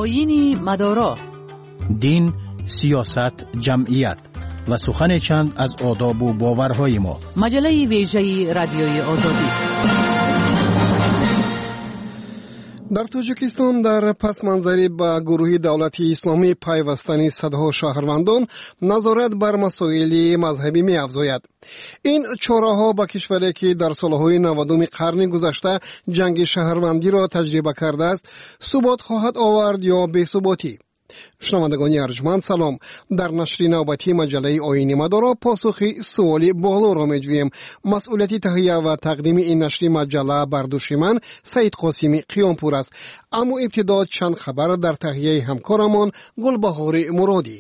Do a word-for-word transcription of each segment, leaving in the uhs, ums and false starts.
آیین مدارا، دین، سیاست، جمعیت و سخن چند از آداب و باورهای ما. مجله ویژه رادیوی آزادی. در تاجیکستان در پس منظری به گروه دولتی اسلامی پیوستنی صدها شهروندان نظارت بر مسائل مذهبی می افزاید. این چاره‌ها با کشوری که در سالهای نودم قرن گذشته جنگ شهروندی را تجربه کرده است ثبات خواهد آورد یا بی‌ثباتی؟ شنوندگان ارجمند سلام. در نشر نوبتی مجله آیین مدارا پاسخ سوال بالا را می‌جوییم. مسئولیت تهیه و تقدیم این نشر مجله بر دوش من سید قاسمی قیامپور است. اما ابتدا چند خبر در تهیه همکارمان گلبهار مرادی.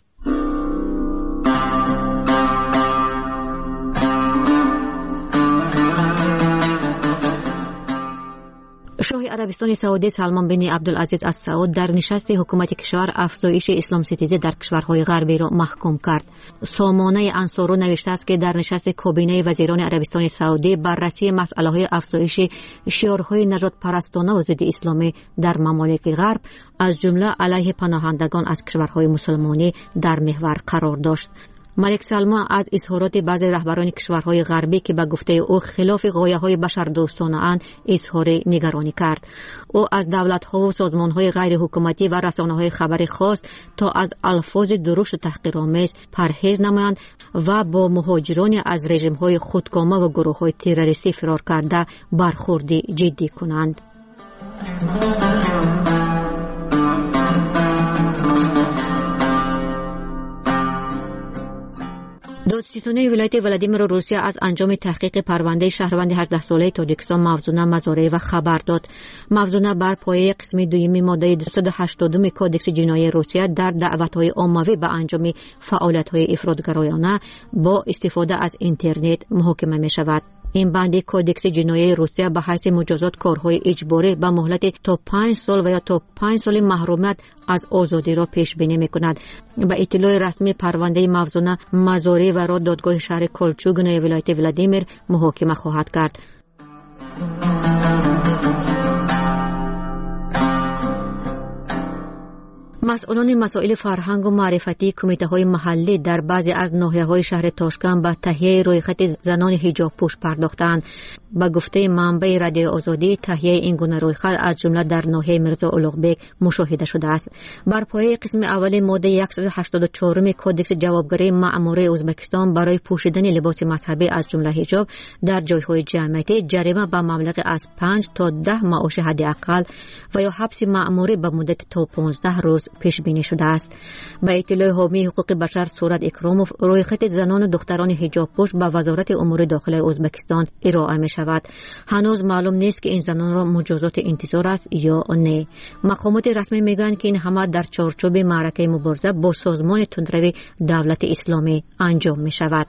شاه عربستان سعودی سلمان بن عبدالعزیز از سعود در نشست حکومت کشور افزایش اسلام ستیزی در کشورهای غربی را محکوم کرد. سامانه انصارو نوشته است که در نشست کابینه وزیران عربستان سعودی بررسی مسئله‌های افزایش شعارهای نجات پرستانه و ضد اسلامی در ممالک غرب از جمله علیه پناهندگان از کشورهای مسلمانی در محور قرار داشت. ملک سلمان از اظهارات بعضی رهبران کشورهای غربی که به گفته او خلاف غایه‌های بشردوستانه اند اظهار نگرانی کرد. او از دولت‌ها و سازمان‌های غیر حکومتی و رسانه‌های خبری خواست تا از الفاظ درشت و تحقیرآمیز پرهیز نمایند و با مهاجران از رژیم‌های خودکامه و گروه‌های تروریستی فرار کرده برخورد جدی کنند. دادستانی ولایت ولادیمیر روسیه از انجام تحقیق پرونده شهروند هجده ساله تاجیکستان موزونه مزارعی و خبر داد. موزونه بر پایه قسم دوم ماده دویست و هشتاد کودکس جنایی روسیه در دعوت‌های عمومی به انجام فعالیت‌های افراط‌گرایانه با استفاده از اینترنت محاکمه می‌شود. این بند کودکس جنایی روسیه به حیث مجازات کارهای اجباری به مهلت تا پنج سال و یا تا پنج سال محرومیت از آزادی را پیش بینی می‌کند. به اطلاع رسمی پرونده موزونه مزارعی و را دادگاه شهر کلچوگنای ولایت ولادیمیر محاکمه خواهد کرد. مسئولان مسائل فرهنگ و معرفتی کمیته‌های محلی در بعضی از ناحیه‌های شهر تاشکند به تهیه رویخط زنان حجاب پوش پرداختند. با گفته منبع رادیو آزادی تهیه این گونه رویخط از جمله در ناحیه میرزا اولوغبک مشاهده شده است. بر پایه قسم اول ماده صد و هشتاد و چهار کودکس جوابگری مأموره ازبکستان برای پوشیدن لباس مذهبی از جمله حجاب در جایهای جمعیتی جریمه به مبلغ از پنج تا ده معاش حداقل و یا حبس مأموره به مدت تا پانزده روز پیش بینی شده است. با اطلاع حامی حقوق بشر سورت اکراموف رویخط زنان و دختران حجاب پوش به وزارت امور داخلی ازبکستان ارائه می شود. هنوز معلوم نیست که این زنان را مجازات انتظار است یا نه. مقامات رسمی میگویند که این همه در چارچوب معرکه مبارزه با سازمان تندروی دولت اسلامی انجام می شود.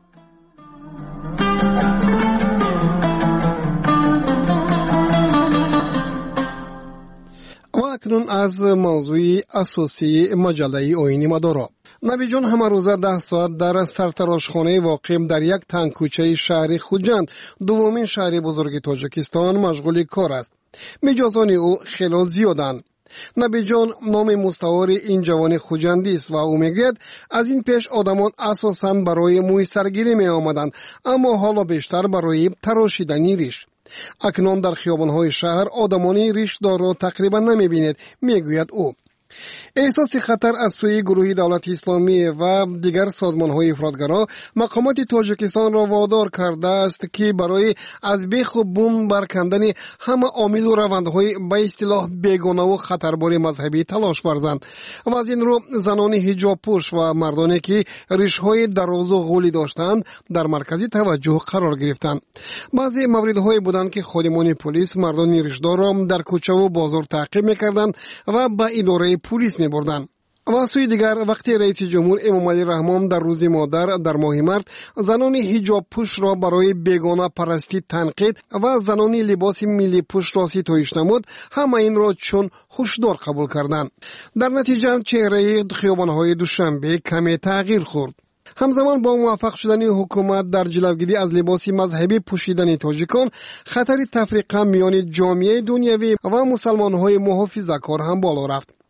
و اکنون از موضوع اساسی مجله آیین مدارا. نبی جان همه روزه ده ساعت در سرتراشخانه واقع در یک تنگ کوچه شهر خوجند دومین شهر بزرگ تاجیکستان مشغول کار است. مجازان او خیلی زیادند. نبی جان نام مستعار این جوان خوجندی است و او میگوید از این پیش آدمان اساساً برای موی سرگیری می آمدند اما حالا بیشتر برای تراشیدن ریش. اکنون در خیابان‌های شهر آدمانی ریش‌دار را تقریبا نمی‌بینید میگوید او. احساس خطر از سوی گروه دولت اسلامی و دیگر سازمان‌های افراطگرا مقامات تاجیکستان را وادار کرده است که برای از بیخ و بوم برکندن همه عامل و روندهای به اصطلاح بیگانه و خطربار مذهبی تلاش ورزند و از این رو زنان حجاب پوش و مردانی که ریش‌های دراز و غولی داشتند در مرکز توجه قرار گرفتند. بعضی موردهای بودند که خادمان پلیس مردان ریش‌دار را در کوچه و بازار تعقیب می‌کردند و به اداره پلیس می‌بردند. و سوی دیگر وقتی رئیس جمهور امام علی رحمان در روز مادر در ماه مرد زنان حجاب پوش را برای بیگانه پرستی تنقید و زنان لباس ملی پوش را ستایش نمود، همه این را چون هشدار قبول کردند. در نتیجه چهره خیابان‌های دوشنبه کمی تغییر خورد. همزمان با موفق شدن حکومت در جلوگیری از لباس مذهبی پوشیدن تاجیکان، خطر تفریقه میان جامعه دنیوی و مسلمان‌های محافظه‌کار هم بالا رفت.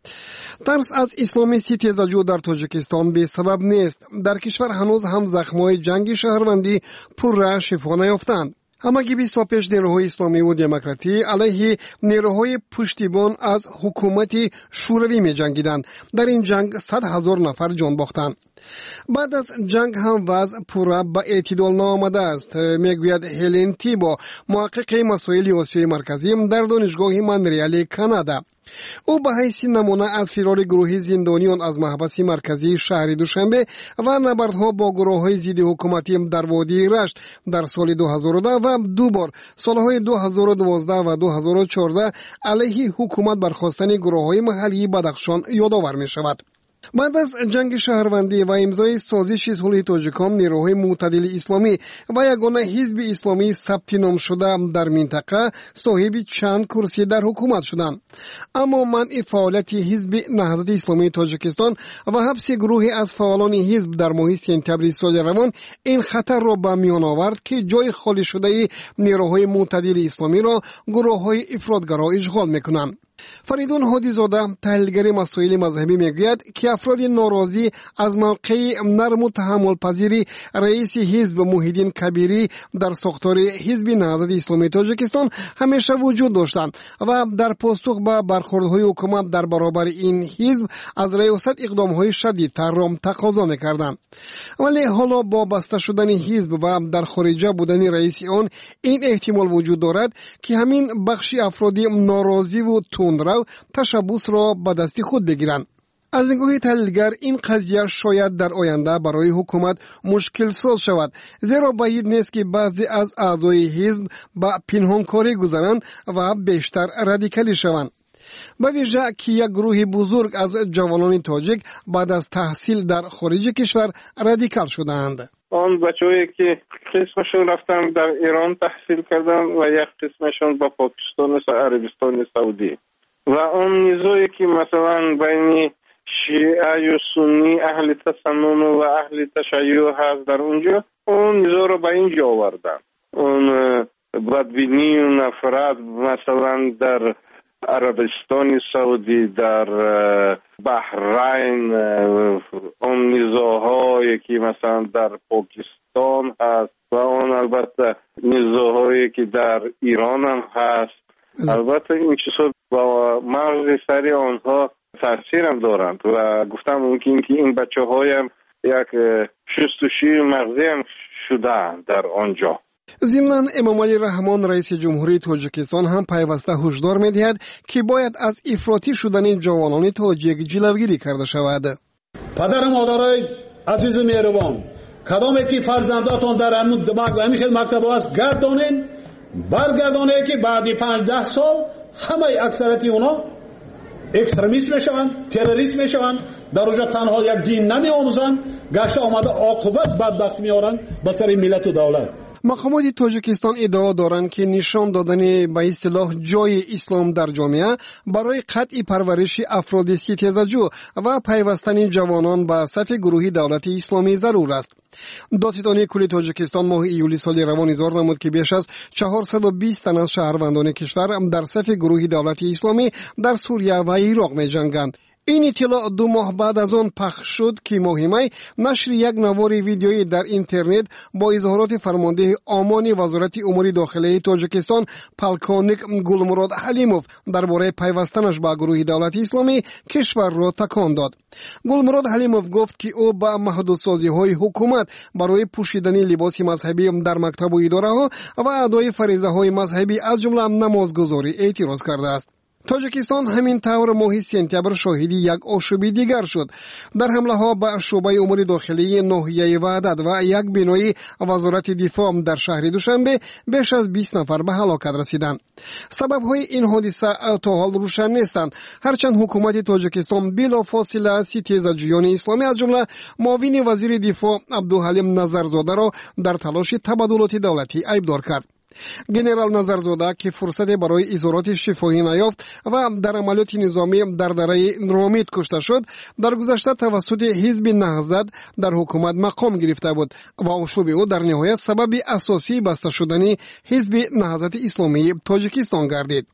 ترس از اسلامیستی تیزجو در تاجیکستان بی سبب نیست. در کشور هنوز هم زخمای جنگ شهروندی پر شفا نیافتند. همگی بیست و پیش نیروهای اسلامی و دموکراتی علیه نیروهای پشتیبان از حکومت شوروی می جنگیدند. در این جنگ صد هزار نفر جان باختند. بعد از جنگ هم وضع پورا به اعتدال نآمده است، میگوید هلن تیبو، محقق مسائل آسیای مرکزی در دانشگاه مونترال کانادا. او به حیث نمونه از فرار گروه زندانیان از محبس مرکزی شهر دوشنبه و نبردها با گروه های ضد حکومتی در وادی رشت در سال دو هزار و ده و دو بار سالهای دو هزار و دوازده و دو هزار و چهارده علیه حکومت برخاستن گروه های محلی بدخشان یادآور می شود. بعد از جنگ شهروندی و امضای سازش صلح تاجیکان، نیروهای معتدل اسلامی و یگانه حزب اسلامی ثبت نام شده در منطقه صاحب چند کرسی در حکومت شدند. اما منع فعالیت حزب نهضت اسلامی تاجیکستان و حبس گروهی از فعالان حزب در ماه سپتامبر سال روان این خطر را به میان آورد که جای خالی شده نیروهای معتدل اسلامی را گروه‌های افراطگرا اشغال می‌کنند. فریدون هادی زاده، تحلیلگر مسائل مذهبی، میگوید که افراد ناراضی از موقع نرم و تحمل پذیری رئیس حزب محیدین کبیری در ساختار حزب نهضت اسلامی تاجیکستان همیشه وجود داشتند و در پاسخ به برخوردهای حکومت در برابر این حزب از ریاست اقدامهای شدیدتر را تقاضا میکردند. ولی حالا با بسته شدن حزب و در خارجه بودن رئیس آن، این احتمال وجود دارد که همین بخشی افرادی ناراضی و تندرو تشبث را به دست خود بگیرند. از نگاه تحلیلگر این قضیه شاید در آینده برای حکومت مشکل ساز شود، زیرا بعید نیست که بعضی از اعضای حزب به پنهانکاری گذرند و بیشتر رادیکالی شوند. به ویژه که یک گروه بزرگ از جوانان تاجیک بعد از تحصیل در خارج کشور رادیکال شدند. آن بچه‌هایی که قسمشون رفتن در ایران تحصیل کردن و یک قسمشون با پاکستان و عربستان سعودی و اون نیزویی که مثلا بین شیعه و سنی، اهل تسنن و اهل تشیع هست در اونجا، اون نیزو رو به اینجا آوردن. اون بدبینی و نفرت مثلا در عربستان سعودی، در بحرین، اون نیزوهایی که مثلا در پاکستان هست و اون البته نیزوهایی که در ایران هم هست. البته این چیزا با مغز سری آنها تاثیر هم دارند و گفتم ممکن که این بچه هایم یک شستشوی مغزی هم شده در آنجا. ضمناً امام علی رحمان رئیس جمهوری تاجیکستان هم پیوسته هشدار می‌دهد که باید از افراطی شدن جوانان تاجیک جلوگیری کرده شود. پدر مادرای عزیز مهربان، کدام یکی فرزنداتون در همین دماغ و همین مکتب است گردانین، برگردانه که بعدی پنج ده سال همه اکثریت اونا اکستریمیست میشوند، تروریست میشوند، در اونجا تنها یک دین نمی آموزند، گشت آمده عاقبت بدبخت میارند به سر ملت و دولت. مقامات تاجیکستان ادعا دارند که نشان دادن به اصطلاح جای اسلام در جامعه برای قطع پرورش افراد ستیزجو و پیوستن جوانان به صف گروهی دولت اسلامی ضرور است. دادستانی کل تاجیکستان ماه ایولی سال روان اظهار نمود که بیش از چهارصد و بیست تن از شهروندان کشور در صف گروهی دولت اسلامی در سوریه و عراق می جنگند. این اطلاع دو ماه بعد از آن پخش شد که ماه می نشر یک نوار ویدیویی در اینترنت با اظهارات فرمانده آمان وزارت امور داخلی تاجیکستان پلکانیک گلمراد حلیموف درباره پیوستنش به گروه دولت اسلامی کشور را تکان داد. گلمراد حلیموف گفت که او به محدودسازی های حکومت برای پوشیدن لباس مذهبی در مکتب و اداره ها و ادای فریضه های مذهبی از جمله نمازگزاری اعتراض کرده است. تاجیکستان همین طور ماه سپتامبر شاهدی یک آشوبی دیگر شد. در حمله ها به شعبه امور داخلی ناحیه وحدت و یک بنای وزارت دفاع در شهر دوشنبه بیش از بیست نفر به هلاکت رسیدند. سبب های این حادثه تا حال روشن نیستند، هرچند حکومت تاجیکستان بلافاصله ستیزجویان اسلامی از جمله معاون وزیر دفاع عبدالحلیم نظرزاده را در تلاش تبادلات دولتی ایبدار کرد. گنرال نظرزاده که فرصت برای اظهارات شفاهی نیافت و در عملیات نظامی در دره رامیت کشته شد، در گذشته توسط حزب نهضت در حکومت مقام گرفته بود و آشوب او در نهایت سبب اساسی بسته شدن حزب نهضت اسلامی تاجیکستان گردید.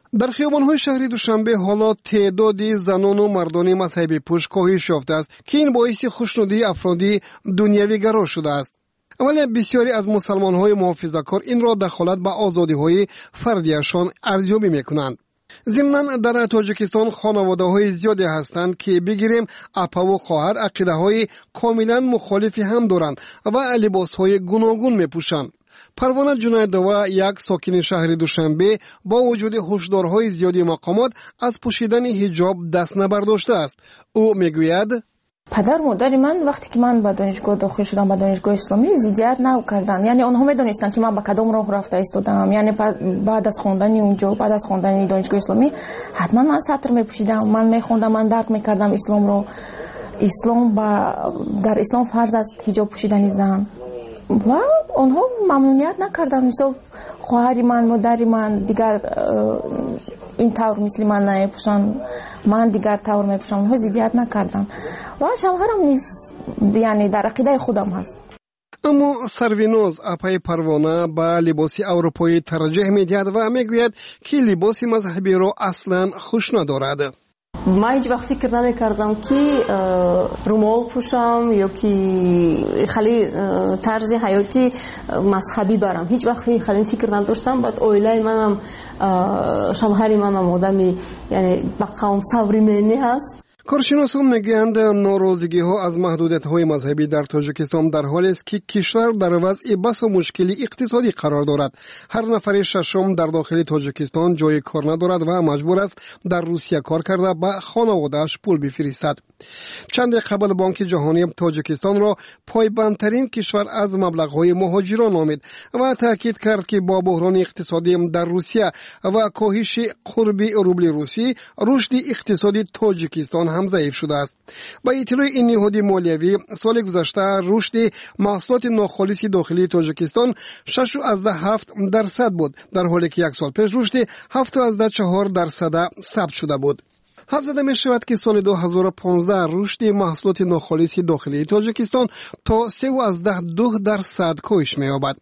در خیابان‌های شهری دوشنبه حالا تعدادی زنان و مردان مذهبی پوش کاهش یافته است که این باعث خوشنودی افرادی دنیوی گرا شده است. ولی بسیاری از مسلمان‌های محافظه‌کار این را دخالت به آزادی‌های فردیشان ارزیابی می‌کنند. ضمناً در تاجیکستان خانواده‌های زیادی هستند که بگیریم اپا و خواهر عقیده‌های کاملاً مخالفی هم دارند و لباس‌های گوناگون می‌پوشند. پروانه جنیدووا یک ساکن شهر دوشنبه با وجود هشدارهای زیادی مقامات از پوشیدن حجاب دست نبرداشته است. او میگوید پدر مادر من وقتی که من به دانشگاه داخل شدم به دانشگاه اسلامی ضدیت نکردند. یعنی آنها میدونستند که من به کدام راه رفته ایستادم. یعنی بعد از خواندن اونجا بعد از خواندن دانشگاه اسلامی حتما من سطر میپوشیدم، من میخوندم، من درک میکردم اسلام رو. اسلام با در اسلام فرض است حجاب پوشیدن زن و آنها ممنوعیت نکردن. مثل خواهر من مادر من دیگر این طور مثل من نمیپوشن، من دیگر طور میپوشم، آنها ضدیت نکردن و شوهرم نیز یعنی در عقیده خودم هست. اما سرویناز اپای پروانه به لباسی اروپایی ترجیح میدهد و میگوید که لباس مذهبی را اصلا خوش ندارد. من هیچ وقت فکر نمی کردم که رومال پوشم یا که خیلی طرز حیاتی مذهبی برم. هیچ وقت خیلی فکر نداشتم. بعد اویلای منم شوهر منم آدمی یعنی با قوم صبریمنی هست. کارشناسان میگویند ناراضگی ها از محدودیت های مذهبی در تاجیکستان در حالی است که کشور در وضع بس و مشکلی اقتصادی قرار دارد. هر نفر ششم در داخل تاجیکستان جای کار ندارد و مجبور است در روسیه کار کرده به خانواده‌اش پول بفرستد. چند قبل بانک جهانی تاجیکستان را پایبندترین کشور از مبلغ‌های مهاجران نامید و تاکید کرد که با بحران اقتصادی در روسیه و کاهش قرب روبل روسی، رشد اقتصادی تاجیکستان هم ضعیف شده است. با اطلاع این نهاد مالیوی سال گذشته رشد محصولات ناخالص داخلی تاجیکستان شش و هفت درصد بود، در حالی که یک سال پیش رشد هفت و چهار درصد ثبت شده بود. حدس می شود که سال دو هزار و پانزده رشد محصولات ناخالص داخلی تاجیکستان تا سه و دو درصد کاهش می یابد.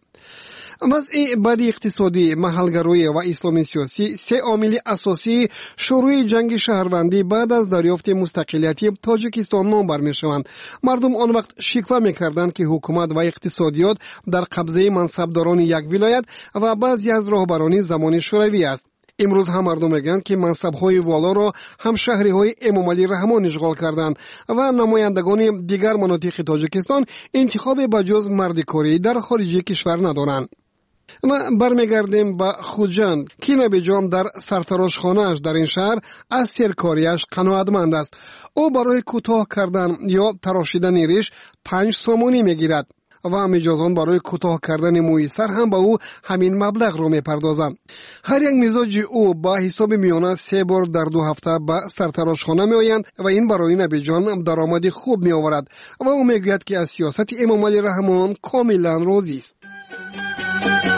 وضع بد اقتصادی، محلگرایی و اسلامی سیاسی سه عامل اساسی شروع جنگ شهروندی بعد از دریافت مستقلیت تاجیکستان نام بر می شوند. مردم آن وقت شکوه می کردند که حکومت و اقتصادیات در قبضه منصبداران یک ولایت و بعضی از راهبران زمان شوروی است. امروز هم مردم میگن که منصب‌های والا را هم شهری‌های امام علی رحمان اشغال کردند و نمایندگان دیگر مناطق تاجیکستان انتخاب بجز مردکاری در خارج کشور ندارند. و برمیگردیم به خوجند که نبی جان در سرتراشخانه‌اش در این شهر از سرکاریش قناعتمند است. او برای کوتاه کردن یا تراشیدن ریش پنج سومونی میگیرد و مجازان برای کوتاه کردن موی سر هم به او همین مبلغ رو میپردازند. هر یک مزاج او با حساب میانه سه بار در دو هفته به سرتراشخانه میآیند و این برای نبی جان درآمد خوب میآورد و او میگوید که از سیاست امام علی رحمان کاملا راضی است.